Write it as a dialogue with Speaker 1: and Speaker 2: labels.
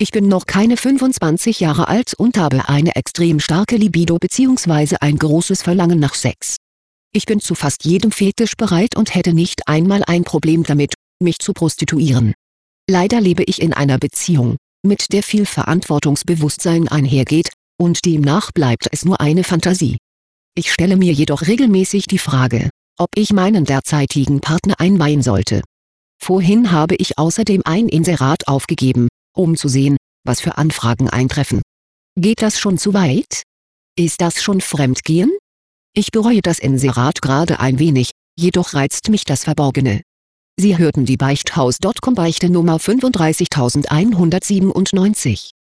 Speaker 1: Ich bin noch keine 25 Jahre alt und habe eine extrem starke Libido bzw. ein großes Verlangen nach Sex. Ich bin zu fast jedem Fetisch bereit und hätte nicht einmal ein Problem damit, mich zu prostituieren. Leider lebe ich in einer Beziehung, mit der viel Verantwortungsbewusstsein einhergeht, und demnach bleibt es nur eine Fantasie. Ich stelle mir jedoch regelmäßig die Frage, ob ich meinen derzeitigen Partner einweihen sollte. Vorhin habe ich außerdem ein Inserat aufgegeben, um zu sehen, was für Anfragen eintreffen. Geht das schon zu weit? Ist das schon Fremdgehen? Ich bereue das Inserat gerade ein wenig, jedoch reizt mich das Verborgene. Sie hörten die Beichthaus.com Beichte Nummer 35197.